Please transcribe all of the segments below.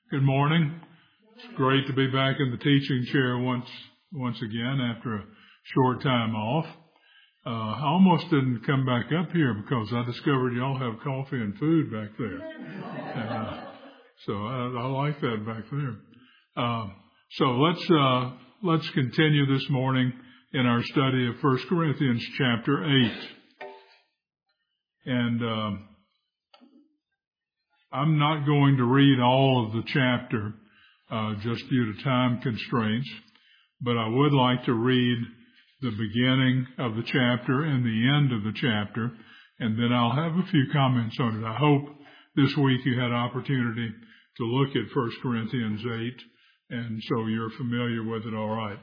Good morning. It's great to be back in the teaching chair once again after a short time off. I almost didn't come back up here because I discovered y'all have coffee and food back there. So I like that back there. So let's continue this morning in our study of 1 Corinthians chapter 8. And I'm not going to read all of the chapter just due to time constraints, but I would like to read the beginning of the chapter and the end of the chapter, and then I'll have a few comments on it. I hope this week you had opportunity to look at 1 Corinthians 8, and so you're familiar with it all right.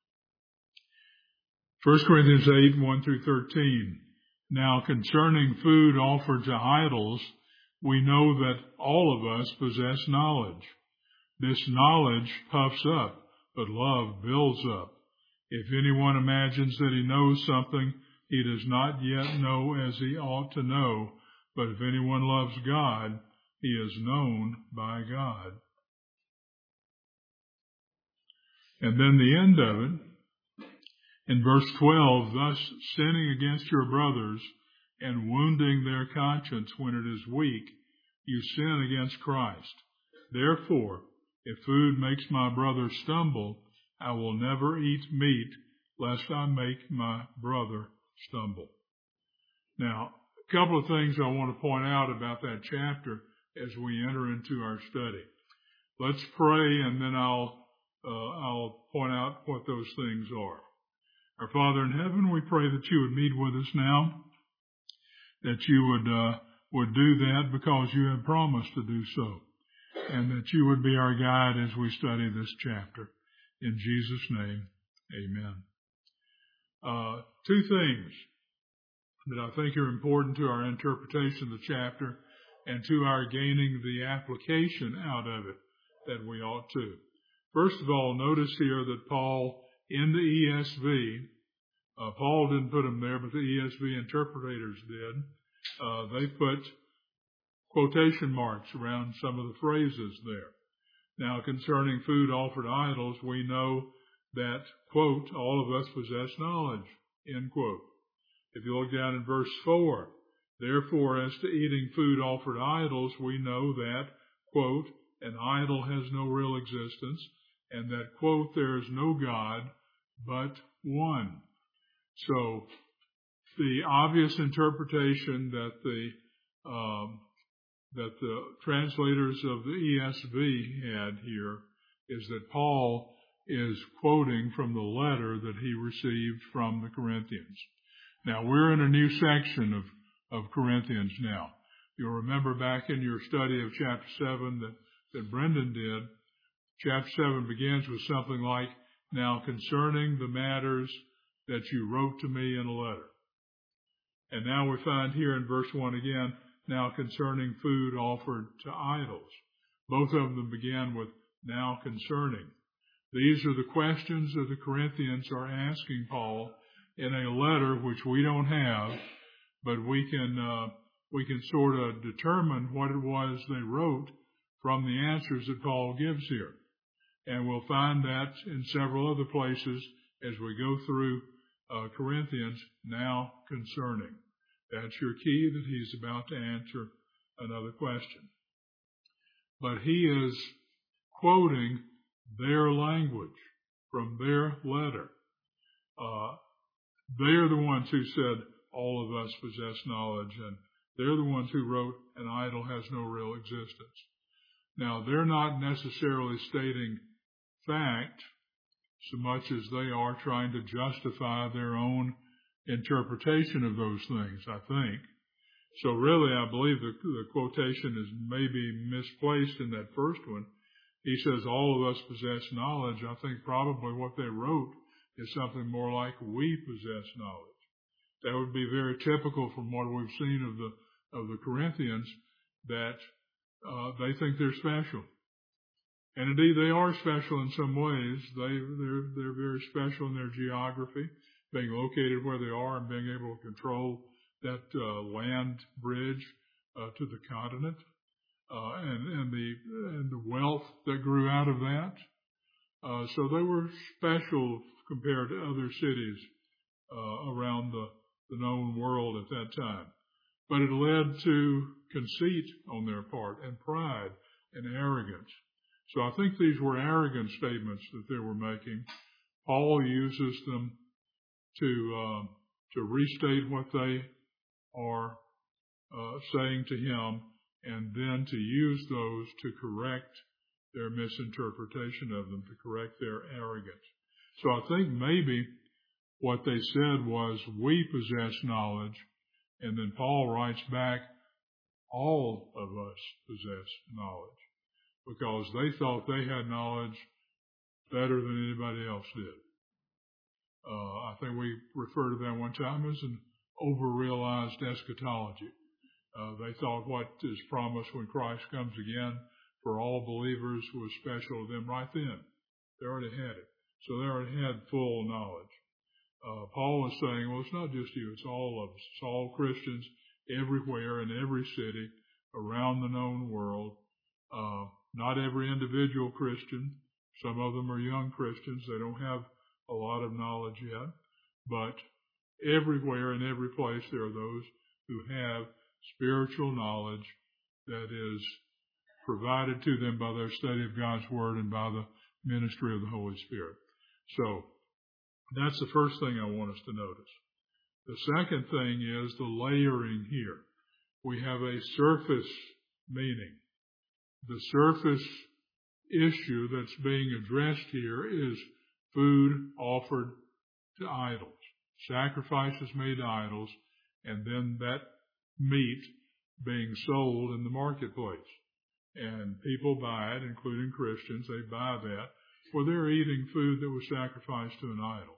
1 Corinthians 8, 1 through 13. Now concerning food offered to idols, we know that all of us possess knowledge. This knowledge puffs up, but love builds up. If anyone imagines that he knows something, he does not yet know as he ought to know. But if anyone loves God, he is known by God. And then the end of it, in verse 12, thus sinning against your brothers and wounding their conscience when it is weak, you sin against Christ. Therefore, if food makes my brother stumble, I will never eat meat, lest I make my brother stumble. Now, a couple of things I want to point out about that chapter as we enter into our study. Let's pray, and then I'll point out what those things are. Our Father in heaven, we pray that you would meet with us now, that you would do that because you have promised to do so, and that you would be our guide as we study this chapter. In Jesus' name, amen. Two things that I think are important to our interpretation of the chapter and to our gaining the application out of it that we ought to. First of all, notice here that Paul, in the ESV, Paul didn't put them there, but the ESV interpreters did. They put quotation marks around some of the phrases there. Now, concerning food offered to idols, we know that, quote, all of us possess knowledge, end quote. If you look down in verse 4, therefore, as to eating food offered to idols, we know that, quote, an idol has no real existence, and that, quote, there is no God but one. So, the obvious interpretation that the translators of the ESV had here is that Paul is quoting from the letter that he received from the Corinthians. Now, we're in a new section of Corinthians now. You'll remember back in your study of chapter 7 that Brendan did, chapter 7 begins with something like, now concerning the matters that you wrote to me in a letter. And now we find here in verse 1 again, now concerning food offered to idols. Both of them begin with now concerning. These are the questions that the Corinthians are asking Paul in a letter which we don't have, but we can sort of determine what it was they wrote from the answers that Paul gives here. And we'll find that in several other places as we go through Corinthians, now concerning. That's your key, that he's about to answer another question. But he is quoting their language from their letter. They're the ones who said all of us possess knowledge, and they're the ones who wrote an idol has no real existence. Now, they're not necessarily stating fact so much as they are trying to justify their own interpretation of those things, I think. So really, I believe the quotation is maybe misplaced in that first one. He says, all of us possess knowledge. I think probably what they wrote is something more like, we possess knowledge. That would be very typical from what we've seen of the Corinthians, that they think they're special. And indeed, they are special in some ways. They're very special in their geography, being located where they are and being able to control that land bridge to the continent. and the wealth that grew out of that. So they were special compared to other cities around the known world at that time. But it led to conceit on their part and pride and arrogance. So I think these were arrogant statements that they were making. Paul uses them to restate what they are saying to him, and then to use those to correct their misinterpretation of them, to correct their arrogance. So I think maybe what they said was, we possess knowledge, and then Paul writes back, all of us possess knowledge, because they thought they had knowledge better than anybody else did. I think we refer to that one time as an over-realized eschatology. They thought what is promised when Christ comes again for all believers was special to them right then. They already had it. So they already had full knowledge. Paul was saying, well, it's not just you, it's all of us. It's all Christians everywhere in every city around the known world. Not every individual Christian. Some of them are young Christians. They don't have a lot of knowledge yet. But everywhere in every place there are those who have spiritual knowledge that is provided to them by their study of God's Word and by the ministry of the Holy Spirit. So that's the first thing I want us to notice. The second thing is the layering here. We have a surface meaning. The surface issue that's being addressed here is food offered to idols, sacrifices made to idols, and then that meat being sold in the marketplace. And people buy it, including Christians. They buy that, or they're eating food that was sacrificed to an idol.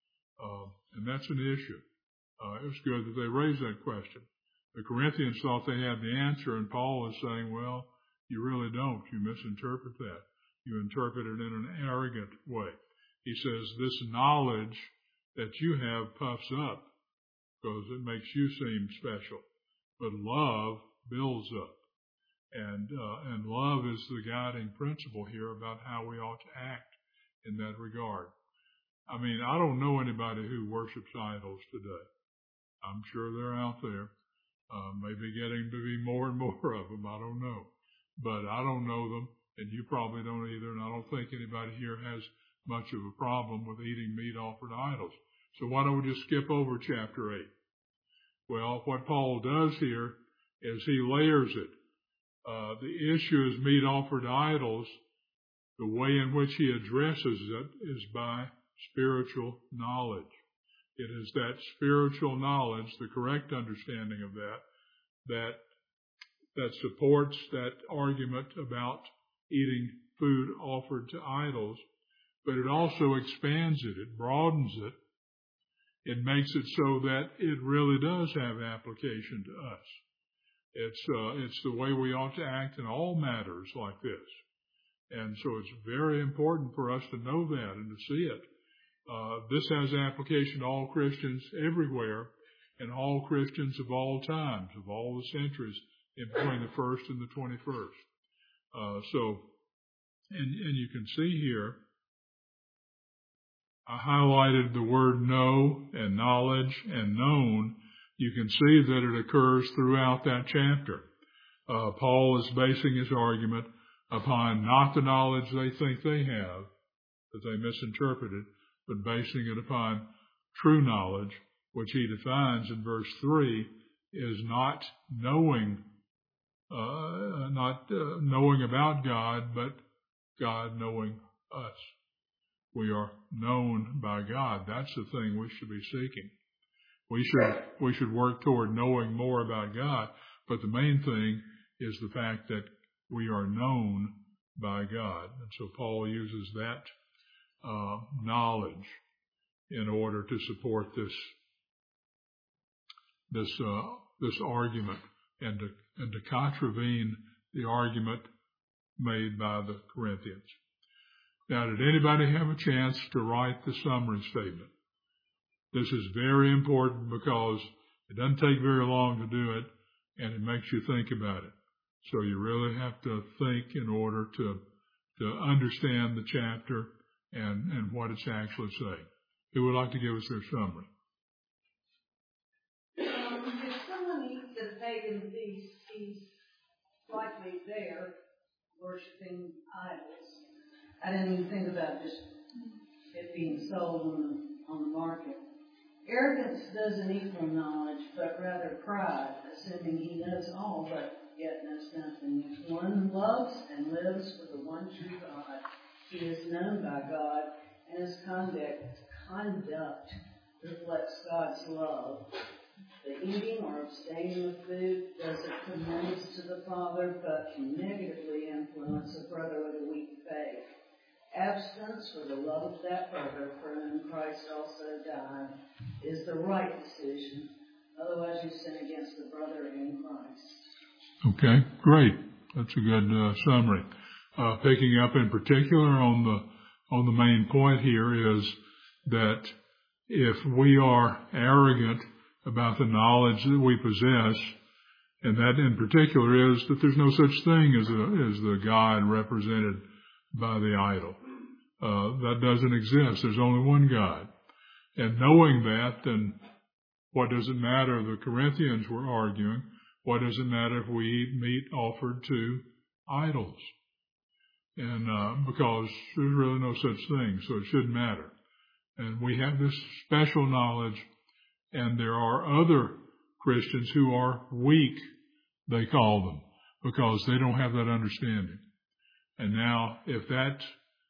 And that's an issue. It was good that they raised that question. The Corinthians thought they had the answer, and Paul is saying, well, you really don't. You misinterpret that. You interpret it in an arrogant way. He says, this knowledge that you have puffs up because it makes you seem special. But love builds up. And love is the guiding principle here about how we ought to act in that regard. I mean, I don't know anybody who worships idols today. I'm sure they're out there. Maybe getting to be more and more of them. I don't know. But I don't know them, and you probably don't either, and I don't think anybody here has much of a problem with eating meat offered to idols. So why don't we just skip over chapter 8? Well, what Paul does here is he layers it. The issue is meat offered to idols. The way in which he addresses it is by spiritual knowledge. It is that spiritual knowledge, the correct understanding of that supports that argument about eating food offered to idols, but it also expands it. It broadens it. It makes it so that it really does have application to us. It's the way we ought to act in all matters like this. And so it's very important for us to know that and to see it. This has application to all Christians everywhere and all Christians of all times, of all the centuries in between the first and the 21st. And you can see here, I highlighted the word know and knowledge and known. You can see that it occurs throughout that chapter. Paul is basing his argument upon not the knowledge they think they have, that they misinterpreted, but basing it upon true knowledge, which he defines in verse 3 is not knowing about God, but God knowing us. We are known by God. That's the thing we should be seeking. We should work toward knowing more about God, but the main thing is the fact that we are known by God. And so Paul uses that knowledge in order to support this argument and to contravene the argument made by the Corinthians. Now, did anybody have a chance to write the summary statement? This is very important because it doesn't take very long to do it, and it makes you think about it. So you really have to think in order to understand the chapter and what it's actually saying. Who would like to give us their summary? If someone eats at a pagan feast, he's likely there worshiping idols. I didn't even think about just it being sold on the market. Arrogance doesn't equal knowledge, but rather pride, assuming he knows all, but yet knows nothing. If one loves and lives for the one true God, he is known by God, and his conduct reflects God's love. The eating or abstaining of food doesn't commend to the Father, but can negatively influence a brother with a weak faith. Abstinence for the love of that brother for whom Christ also died is the right decision. Otherwise, you sin against the brother in Christ. Okay, great. That's a good summary. Picking up in particular on the main point here is that if we are arrogant about the knowledge that we possess, and that in particular is that there's no such thing as the God represented by the idol. That doesn't exist. There's only one God. And knowing that, then what does it matter? The Corinthians were arguing, what does it matter if we eat meat offered to idols? And because there's really no such thing, so it shouldn't matter. And we have this special knowledge, and there are other Christians who are weak, they call them, because they don't have that understanding. And now, if that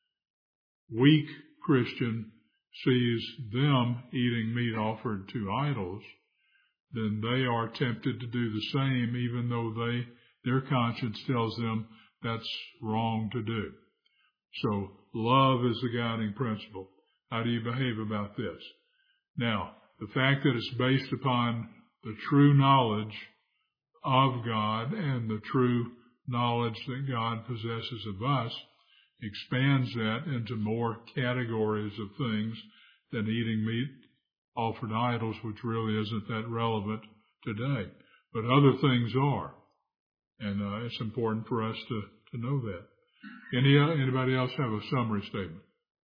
weak Christian sees them eating meat offered to idols, then they are tempted to do the same, even though their conscience tells them that's wrong to do. So love is the guiding principle. How do you behave about this? Now, the fact that it's based upon the true knowledge of God and the true knowledge that God possesses of us expands that into more categories of things than eating meat offered to idols, which really isn't that relevant today. But other things are. And it's important for us to know that. Anybody else have a summary statement?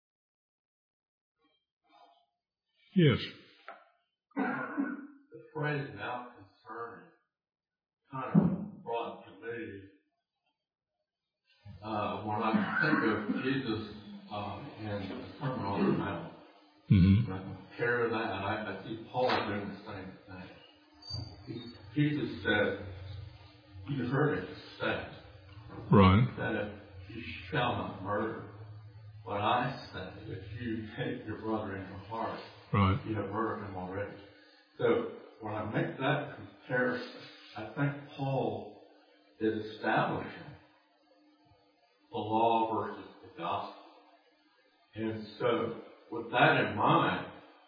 Yes. The phrase "now concerning" kind of brought to me when I think of Jesus in the Sermon on the Mount. Mm-hmm. When I compare that, I see Paul doing the same thing. Jesus said, "You heard it said, right, that you shall not murder. But I say, if you hate your brother in your heart, right, you have murdered him already." So when I make that comparison, I think Paul is establishing the law versus the gospel. And so with that in mind,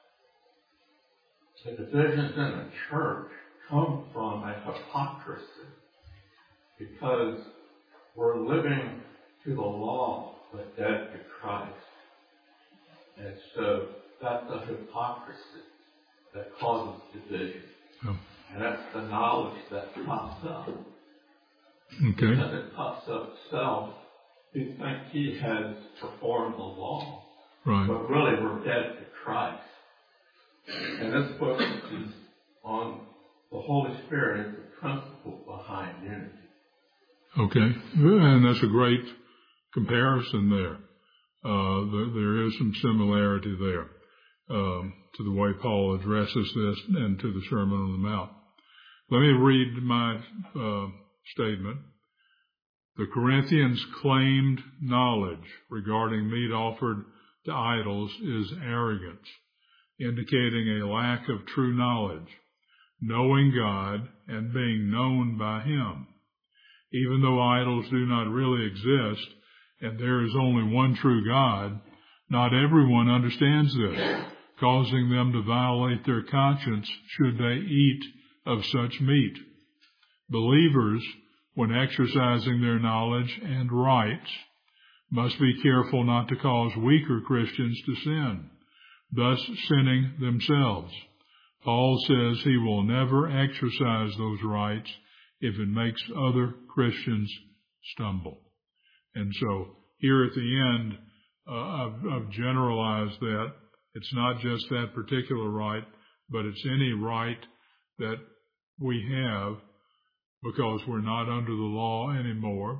the divisions in the church come from a hypocrisy because we're living to the law but dead to Christ. And so that's a hypocrisy that causes division. Oh. And that's the knowledge that pops up. Okay. As it pops up itself, we think he has performed the law. Right. But really we're dead to Christ. And this focuses on the Holy Spirit as the principle behind unity. Okay. And that's a great comparison there. There is some similarity there to the way Paul addresses this and to the Sermon on the Mount. Let me read my statement. The Corinthians' claimed knowledge regarding meat offered to idols is arrogance, indicating a lack of true knowledge, knowing God and being known by Him. Even though idols do not really exist and there is only one true God, not everyone understands this, causing them to violate their conscience should they eat of such meat. Believers, when exercising their knowledge and rights, must be careful not to cause weaker Christians to sin, thus sinning themselves. Paul says he will never exercise those rights if it makes other Christians stumble. And so here at the end, I've generalized that it's not just that particular right, but it's any right that we have because we're not under the law anymore,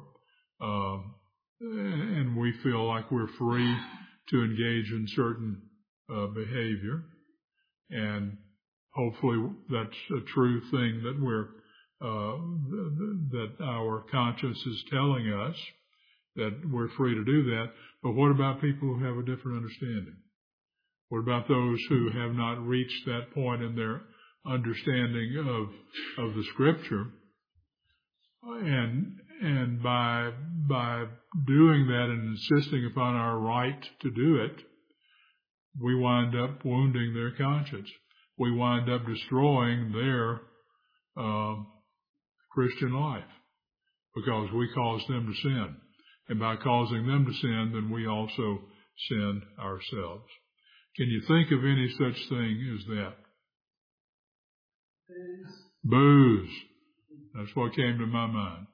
and we feel like we're free to engage in certain behavior. And hopefully that's a true thing that that our conscience is telling us, that we're free to do that. But what about people who have a different understanding? What about those who have not reached that point in their understanding of the Scripture? And by doing that and insisting upon our right to do it, we wind up wounding their conscience. We wind up destroying their Christian life because we cause them to sin. And by causing them to sin, then we also sin ourselves. Can you think of any such thing as that? Booze. That's what came to my mind.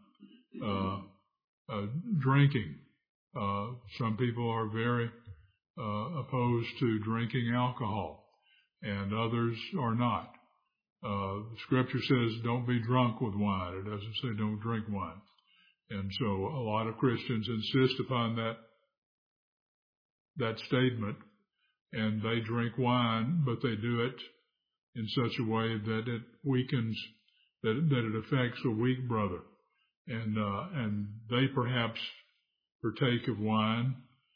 Drinking. Some people are very opposed to drinking alcohol, and others are not. The Scripture says don't be drunk with wine. It doesn't say don't drink wine. And so a lot of Christians insist upon that statement, and they drink wine, but they do it in such a way that it weakens, that it affects a weak brother. And they perhaps partake of wine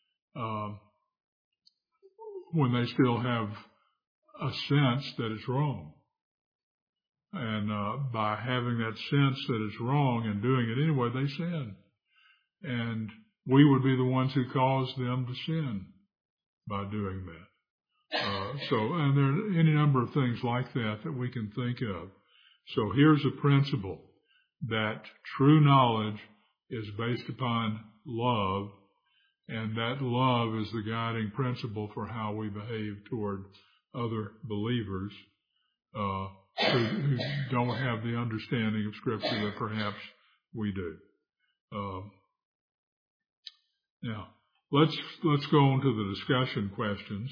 when they still have a sense that it's wrong. And by having that sense that it's wrong and doing it anyway, they sin. And we would be the ones who cause them to sin by doing that. And there are any number of things like that we can think of. So here's a principle that true knowledge is based upon love, and that love is the guiding principle for how we behave toward other believers who don't have the understanding of Scripture that perhaps we do. Now, let's go on to the discussion questions.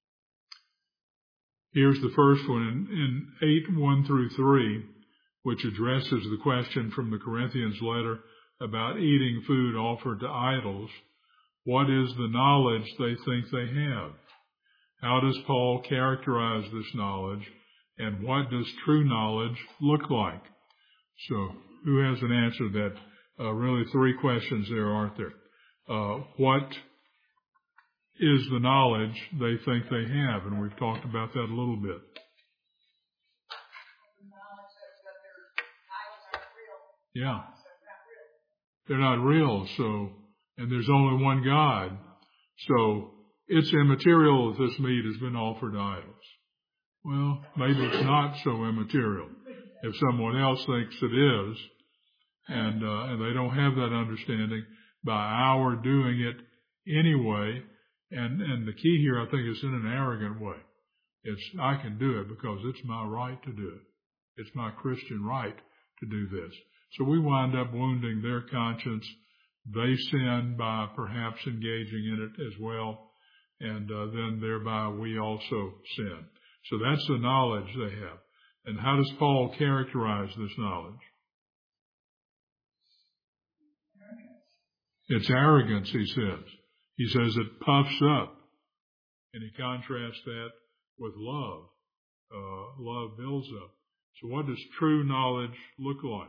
Here's the first one in 8:1 through 3, which addresses the question from the Corinthians letter about eating food offered to idols. What is the knowledge they think they have? How does Paul characterize this knowledge? And what does true knowledge look like? So who has an answer to that? Really three questions there, aren't there? What is the knowledge they think they have? And we've talked about that a little bit. Yeah. They're not real, and there's only one God. So it's immaterial that this meat has been offered to idols. Well, maybe it's not so immaterial if someone else thinks it is, and they don't have that understanding. By our doing it anyway, and the key here, I think, is in an arrogant way. It's I can do it because it's my right to do it. It's my Christian right to do this. So we wind up wounding their conscience. They sin by perhaps engaging in it as well, and then thereby we also sin. So that's the knowledge they have. And how does Paul characterize this knowledge? It's arrogance, he says. He says it puffs up. And he contrasts that with love. Love builds up. So what does true knowledge look like?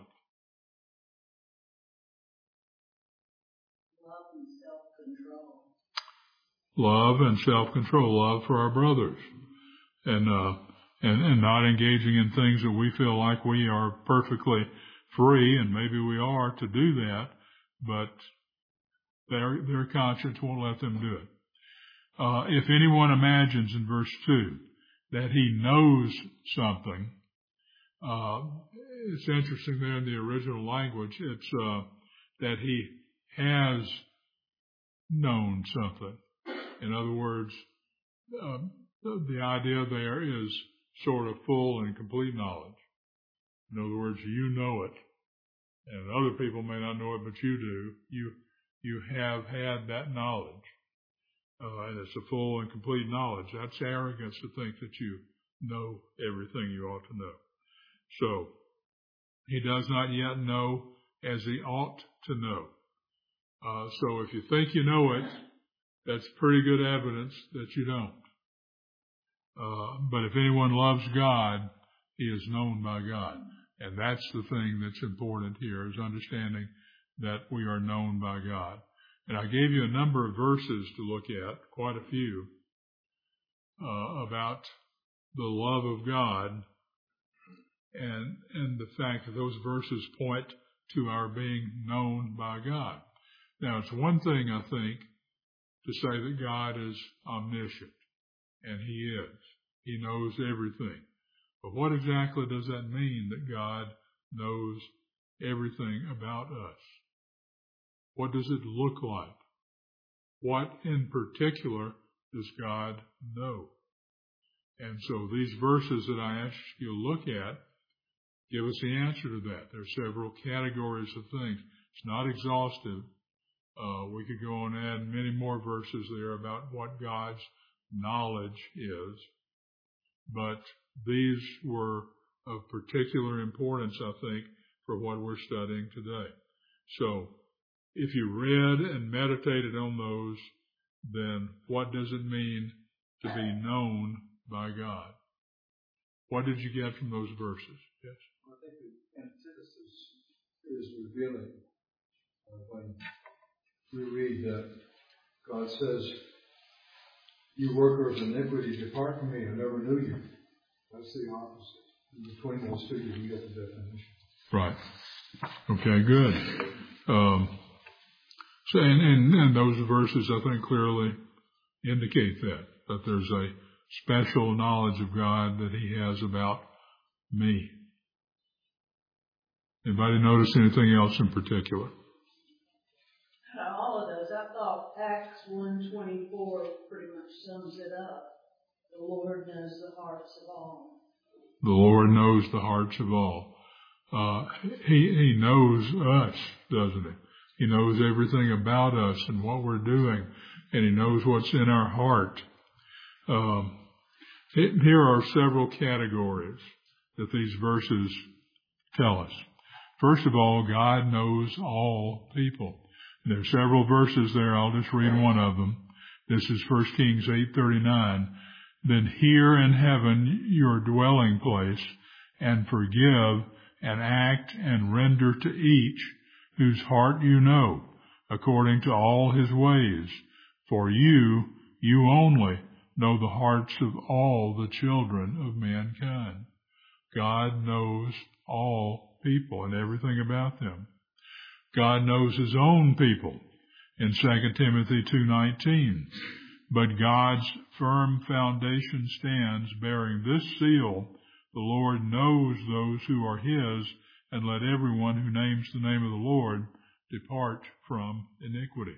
Love and self-control. Love and self-control. Love for our brothers. And not engaging in things that we feel like we are perfectly free, and maybe we are to do that, but their conscience won't let them do it. If anyone imagines in verse 2 that he knows something, it's interesting there in the original language, it's that he has known something. In other words, the idea there is sort of full and complete knowledge. In other words, you know it. and other people may not know it, but you do. You have had that knowledge, and it's a full and complete knowledge. That's arrogance to think that you know everything you ought to know. So he does not yet know as he ought to know. So if you think you know it, that's pretty good evidence that you don't. But if anyone loves God, he is known by God. And that's the thing that's important here, is understanding that we are known by God. And I gave you a number of verses to look at, quite a few, about the love of God and the fact that those verses point to our being known by God. Now, it's one thing, I think, to say that God is omniscient, and he is. He knows everything. But what exactly does that mean, that God knows everything about us? What does it look like? What in particular does God know? And so these verses that I asked you to look at give us the answer to that. There are several categories of things. It's not exhaustive. We could go on and add many more verses there about what God's knowledge is. But these were of particular importance, I think, for what we're studying today. So if you read and meditated on those, then what does it mean to be known by God? What did you get from those verses? Yes? I think the antithesis is revealing when we read that God says, "You worker of iniquity, depart from me, I never knew you." That's the opposite. In between those two, you get the definition. Right. Okay, good. So, and those verses, I think, clearly indicate that there's a special knowledge of God that he has about me. Anybody notice anything else in particular? All of those. I thought Acts 1:24 pretty much sums it up. The Lord knows the hearts of all. The Lord knows the hearts of all. He knows us, doesn't he? He knows everything about us and what we're doing, and he knows what's in our heart. Here are several categories that these verses tell us. First of all, God knows all people. And there are several verses there. I'll just read one of them. This is 1 Kings 8:39. "Then hear in heaven your dwelling place, and forgive, and act, and render to each whose heart you know, according to all his ways. For you only, know the hearts of all the children of mankind." God knows all people and everything about them. God knows his own people in 2 Timothy 2:19. "But God's firm foundation stands, bearing this seal, the Lord knows those who are his, and let everyone who names the name of the Lord depart from iniquity."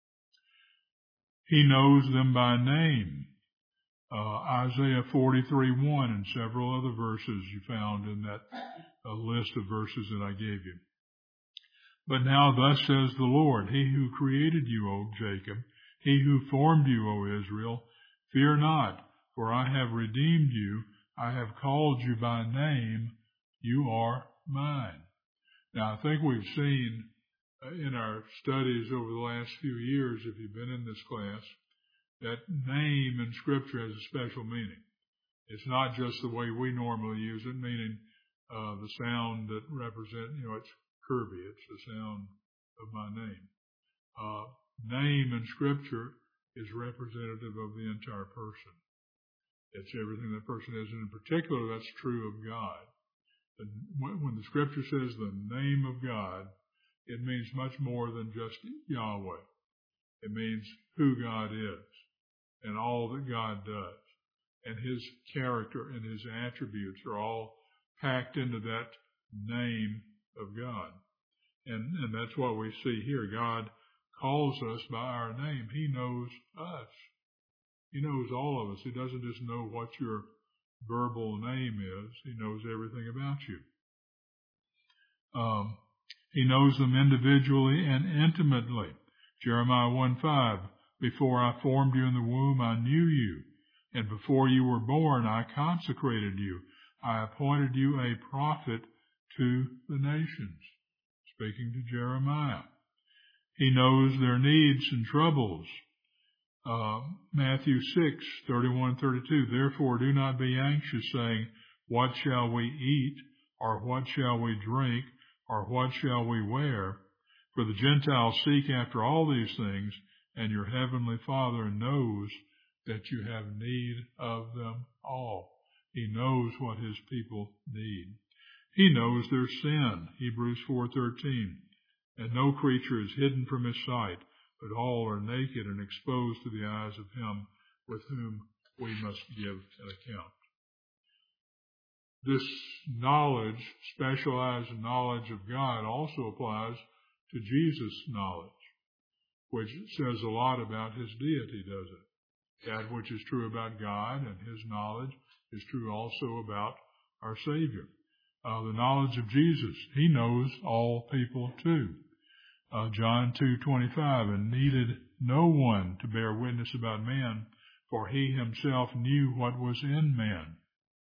He knows them by name. Isaiah 43:1 and several other verses you found in that list of verses that I gave you. "But now thus says the Lord, he who created you, O Jacob, he who formed you, O Israel, fear not, for I have redeemed you. I have called you by name. You are mine." Now, I think we've seen in our studies over the last few years, if you've been in this class, that name in Scripture has a special meaning. It's not just the way we normally use it, meaning the sound that represents, it's Kirby. It's the sound of my name. Name in Scripture is representative of the entire person. It's everything that person is, and in particular, that's true of God. When the Scripture says the name of God, it means much more than just Yahweh. It means who God is and all that God does. And his character and his attributes are all packed into that name of God. And that's what we see here. God calls us by our name. He knows us. He knows all of us. He doesn't just know what your verbal name is. He knows everything about you. He knows them individually and intimately. Jeremiah 1:5, before I formed you in the womb, I knew you. And before you were born, I consecrated you. I appointed you a prophet to the nations. Speaking to Jeremiah. He knows their needs and troubles. Matthew 6:31-32, therefore do not be anxious, saying, what shall we eat, or what shall we drink, or what shall we wear? For the Gentiles seek after all these things, and your heavenly Father knows that you have need of them all. He knows what his people need. He knows their sin, Hebrews 4:13. And no creature is hidden from his sight, but all are naked and exposed to the eyes of him with whom we must give an account. This knowledge, specialized knowledge of God, also applies to Jesus' knowledge, which says a lot about his deity, does it? That which is true about God and his knowledge is true also about our Savior. The knowledge of Jesus, he knows all people too. John 2:25, and needed no one to bear witness about man, for he himself knew what was in man.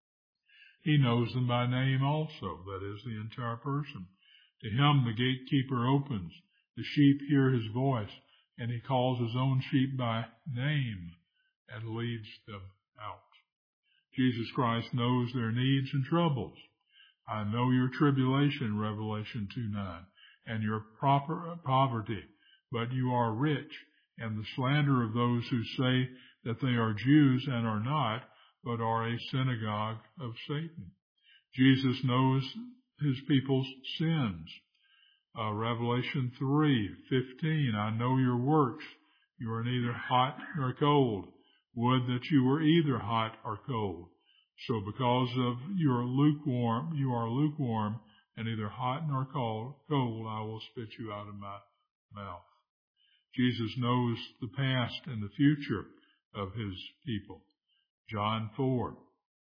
He knows them by name also, that is, the entire person. To him the gatekeeper opens, the sheep hear his voice, and he calls his own sheep by name and leads them out. Jesus Christ knows their needs and troubles. I know your tribulation, Revelation 2:9, and your poverty, but you are rich, and the slander of those who say that they are Jews and are not, but are a synagogue of Satan. Jesus knows his people's sins. Revelation 3:15, I know your works. You are neither hot nor cold. Would that you were either hot or cold. So because of you are lukewarm, and neither hot nor cold, I will spit you out of my mouth. Jesus knows the past and the future of his people. John 4.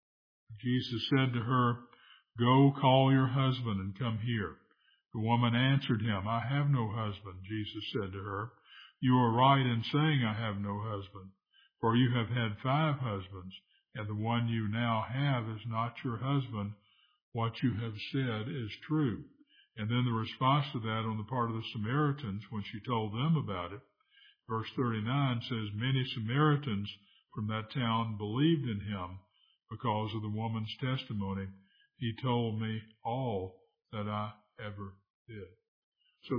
Jesus said to her, go call your husband and come here. The woman answered him, I have no husband. Jesus said to her, you are right in saying I have no husband, for you have had 5 husbands, and the one you now have is not your husband. What you have said is true. And then the response to that on the part of the Samaritans, when she told them about it, verse 39 says, many Samaritans from that town believed in him because of the woman's testimony. He told me all that I ever did. So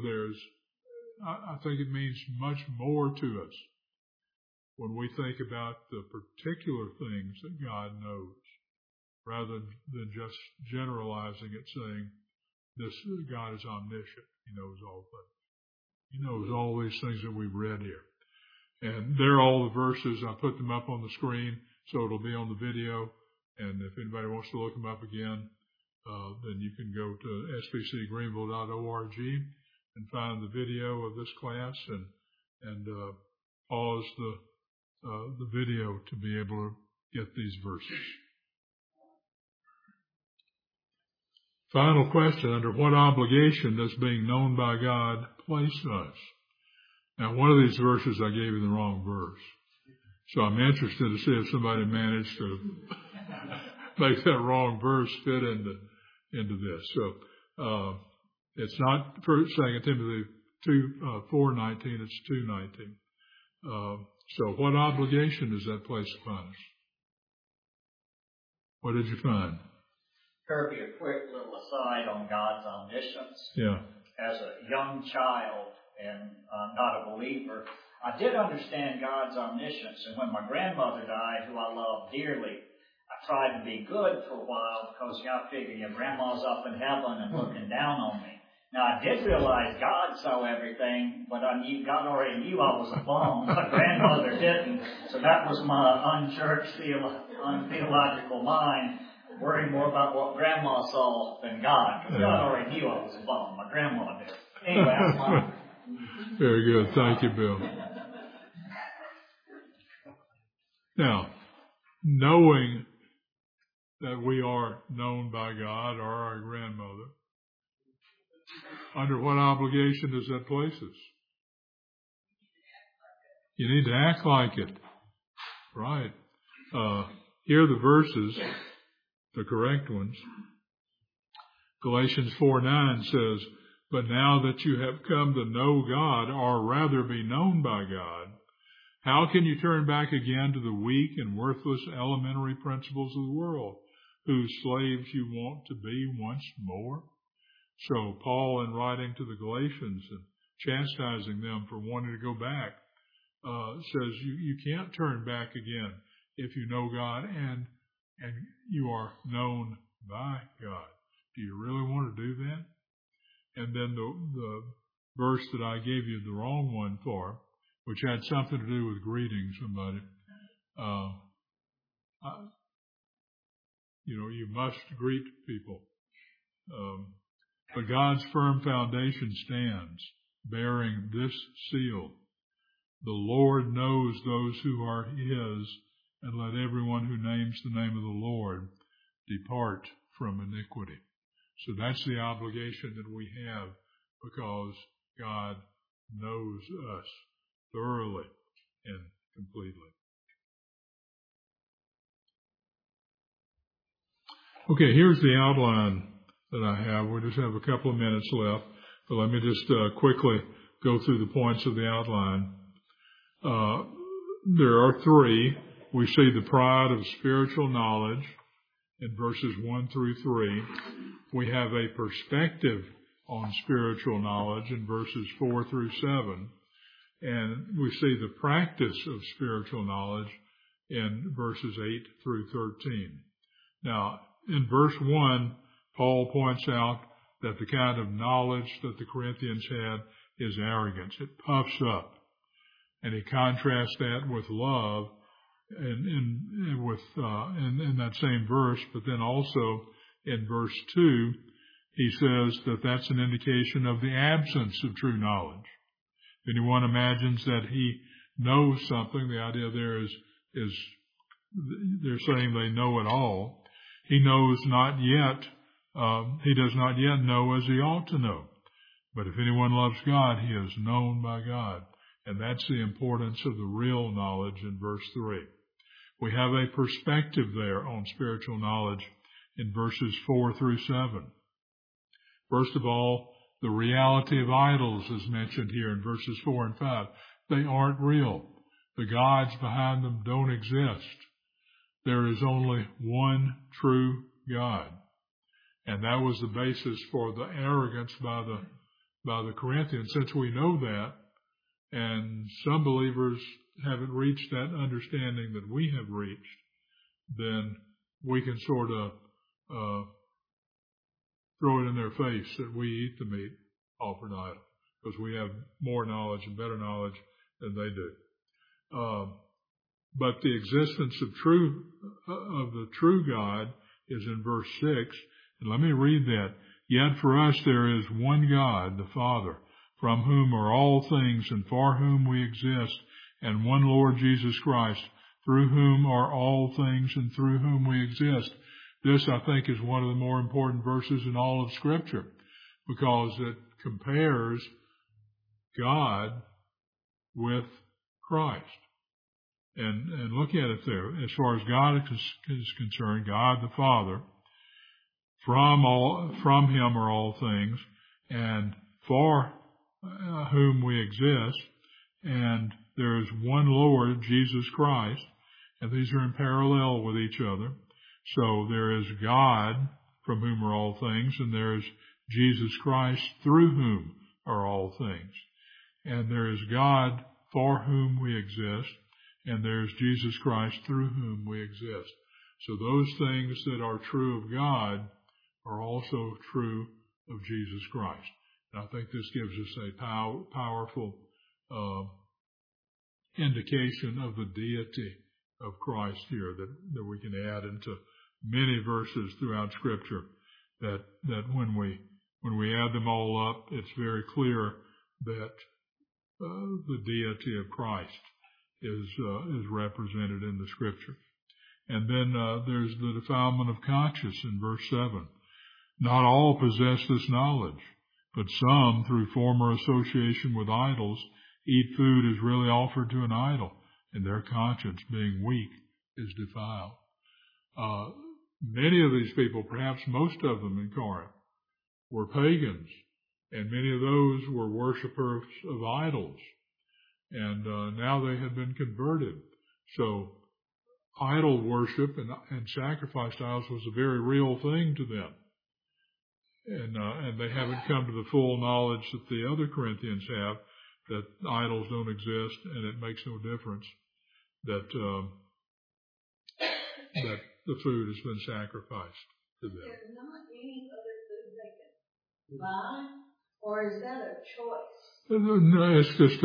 I think it means much more to us when we think about the particular things that God knows, rather than just generalizing it, saying, this God is omniscient. He knows all things. He knows all these things that we've read here. And they're all the verses. I put them up on the screen, so it'll be on the video. And if anybody wants to look them up again, then you can go to spcgreenville.org and find the video of this class and pause the video to be able to get these verses. Final question, under what obligation does being known by God place us? Now, one of these verses I gave you the wrong verse. So I'm interested to see if somebody managed to make that wrong verse fit into this. So it's not 2 Timothy 4:19, it's 2:19. So what obligation does that place upon us? What did you find? Kirby, a quick little aside on God's omniscience. Yeah. As a young child and not a believer, I did understand God's omniscience. And when my grandmother died, who I love dearly, I tried to be good for a while because I figured your grandma's up in heaven and looking down on me. Now, I did realize God saw everything, but God already knew I was a bum. My grandmother didn't. So that was my unchurched, untheological mind, worrying more about what Grandma saw than God. Because God already knew I was a bum. My grandma did. Anyway, that's mine. Very good. Thank you, Bill. Now, knowing that we are known by God or our grandmother, Under what obligation does that place us? You need to act like it. Right. Here are the verses, the correct ones. Galatians 4:9 says, "But now that you have come to know God, or rather be known by God, how can you turn back again to the weak and worthless elementary principles of the world, whose slaves you want to be once more?" So Paul, in writing to the Galatians and chastising them for wanting to go back, says you can't turn back again if you know God and you are known by God. Do you really want to do that? And then the verse that I gave you the wrong one for, which had something to do with greeting somebody. You must greet people. But God's firm foundation stands, bearing this seal: the Lord knows those who are His, and let everyone who names the name of the Lord depart from iniquity. So that's the obligation that we have, because God knows us thoroughly and completely. Okay, here's the outline that I have. We just have a couple of minutes left, but let me just quickly go through the points of the outline. There are three. We see the pride of spiritual knowledge in verses 1 through 3. We have a perspective on spiritual knowledge in verses 4 through 7. And we see the practice of spiritual knowledge in verses 8 through 13. Now, in verse 1, Paul points out that the kind of knowledge that the Corinthians had is arrogance. It puffs up. And he contrasts that with love in that same verse, but then also in verse 2, he says that that's an indication of the absence of true knowledge. If anyone imagines that he knows something, the idea there is they're saying they know it all. He knows not yet, he does not yet know as he ought to know. But if anyone loves God, he is known by God. And that's the importance of the real knowledge in verse 3. We have a perspective there on spiritual knowledge in verses 4 through 7. First of all, the reality of idols is mentioned here in verses 4 and 5. They aren't real. The gods behind them don't exist. There is only one true God. And that was the basis for the arrogance by the Corinthians. Since we know that, and some believers haven't reached that understanding that we have reached, then we can sort of throw it in their face that we eat the meat offered to idols, because we have more knowledge and better knowledge than they do. But the existence of the true God is in verse 6. And let me read that. "Yet for us there is one God, the Father, from whom are all things and for whom we exist, and one Lord Jesus Christ, through whom are all things and through whom we exist." This, I think, is one of the more important verses in all of Scripture, because it compares God with Christ. And look at it there. As far as God is concerned, God the Father, from Him are all things, and for whom we exist, and there is one Lord, Jesus Christ, and these are in parallel with each other. So there is God, from whom are all things, and there is Jesus Christ, through whom are all things. And there is God, for whom we exist, and there is Jesus Christ, through whom we exist. So those things that are true of God are also true of Jesus Christ. And I think this gives us a powerful indication of the deity of Christ here that we can add into many verses throughout Scripture, that when we add them all up, it's very clear that the deity of Christ is represented in the Scripture. And then there's the defilement of conscience in verse 7. "Not all possess this knowledge. But some, through former association with idols, eat food as really offered to an idol, and their conscience, being weak, is defiled. Many of these people, perhaps most of them in Corinth, were pagans, and many of those were worshipers of idols. And now they had been converted. So idol worship and sacrifice to idols was a very real thing to them. And they haven't come to the full knowledge that the other Corinthians have, that idols don't exist and it makes no difference that the food has been sacrificed to them. There's not any other food they can buy, or is that a choice? No, it's just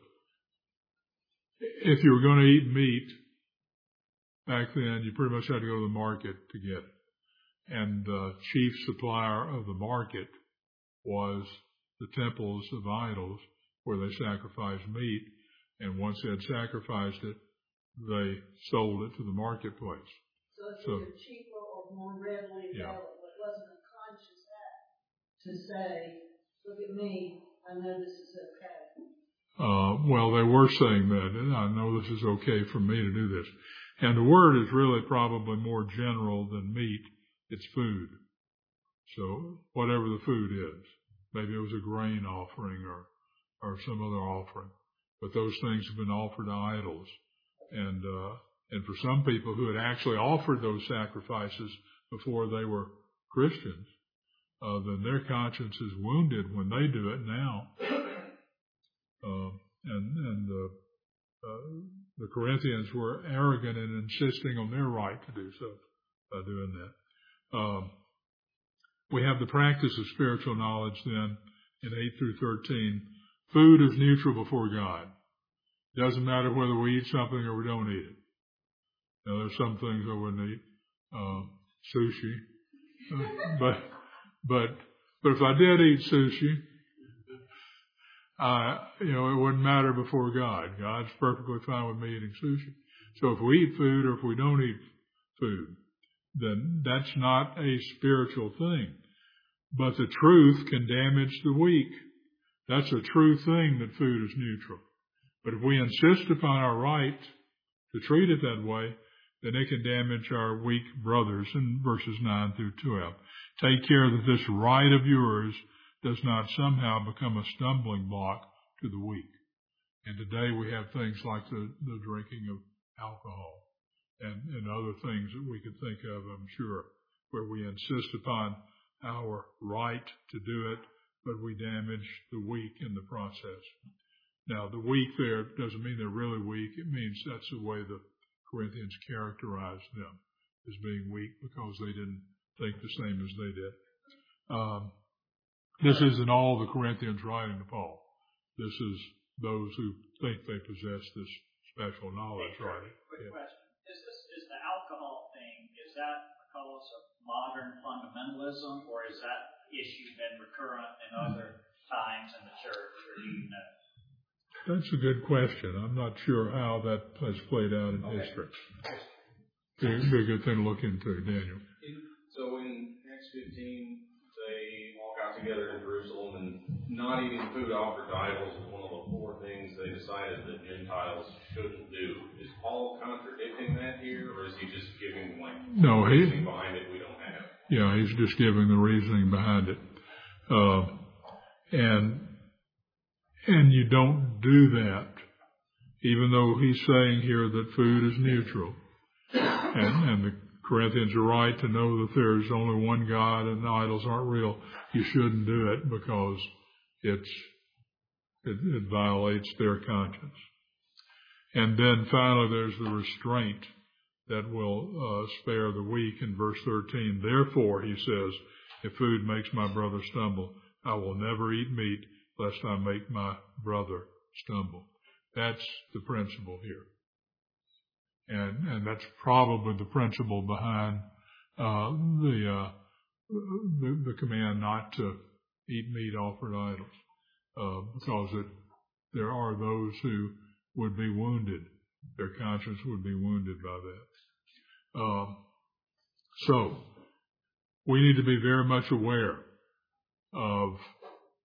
if you were going to eat meat back then, you pretty much had to go to the market to get it. And the chief supplier of the market was the temples of idols where they sacrificed meat. And once they had sacrificed it, they sold it to the marketplace. So it's either cheaper or more readily available. It wasn't a conscious act to say, look at me, I know this is okay. Well, they were saying that. I know this is okay for me to do this. And the word is really probably more general than meat. It's food. So whatever the food is, maybe it was a grain offering or some other offering, but those things have been offered to idols. And for some people who had actually offered those sacrifices before they were Christians, then their conscience is wounded when they do it now. The Corinthians were arrogant in insisting on their right to do so by doing that. We have the practice of spiritual knowledge then in 8 through 13. Food is neutral before God. It doesn't matter whether we eat something or we don't eat it. Now, there's some things I wouldn't eat, sushi, but if I did eat sushi, it wouldn't matter before God. God's perfectly fine with me eating sushi. So if we eat food or if we don't eat food, then that's not a spiritual thing. But the truth can damage the weak. That's a true thing that food is neutral. But if we insist upon our right to treat it that way, then it can damage our weak brothers in verses 9 through 12. Take care that this right of yours does not somehow become a stumbling block to the weak. And today we have things like the drinking of alcohol and other things that we could think of, I'm sure, where we insist upon our right to do it, but we damage the weak in the process. Now, the weak there doesn't mean they're really weak. It means that's the way the Corinthians characterized them, as being weak because they didn't think the same as they did. This isn't all the Corinthians writing to Paul. This is those who think they possess this special knowledge, right? Quick question. Is the alcohol thing, is that because of modern fundamentalism, or is that issue been recurrent in other times in the church, or do you know? That's a good question. I'm not sure how that has played out in history. It'd be a good thing to look into, Daniel. So in Acts 15, they all got together in Jerusalem, and not eating food offered to idols was one of the 4 things they decided that Gentiles shouldn't do. Is Paul contradicting that here, or is he just giving the reasoning behind it we don't have? Yeah, he's just giving the reasoning behind it. And you don't do that, even though he's saying here that food is neutral. And the Corinthians are right to know that there's only one God and the idols aren't real. You shouldn't do it because it violates their conscience. And then finally there's the restraint that will spare the weak in verse 13. Therefore, he says, if food makes my brother stumble, I will never eat meat lest I make my brother stumble. That's the principle here. And that's probably the principle behind the command not to eat meat offered idols, because there are those who would be wounded. Their conscience would be wounded by that. So we need to be very much aware of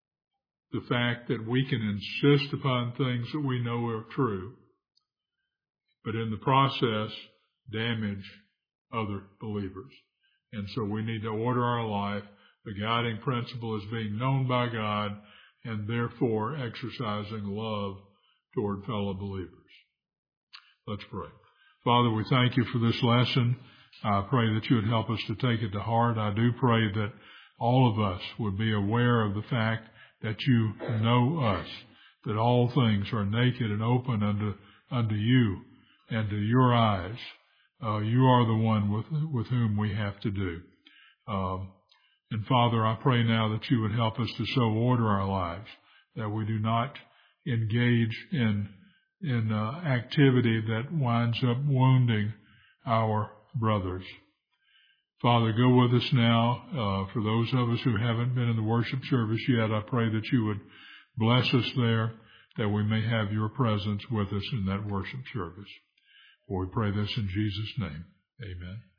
the fact that we can insist upon things that we know are true, but in the process damage other believers. And so we need to order our life. The guiding principle is being known by God and therefore exercising love toward fellow believers. Let's pray. Father, we thank you for this lesson. I pray that you would help us to take it to heart. I do pray that all of us would be aware of the fact that you know us, that all things are naked and open unto you and to your eyes. You are the one with whom we have to do. And Father, I pray now that you would help us to so order our lives that we do not engage in activity that winds up wounding our brothers. Father, go with us now. For those of us who haven't been in the worship service yet, I pray that you would bless us there, that we may have your presence with us in that worship service. For we pray this in Jesus' name. Amen.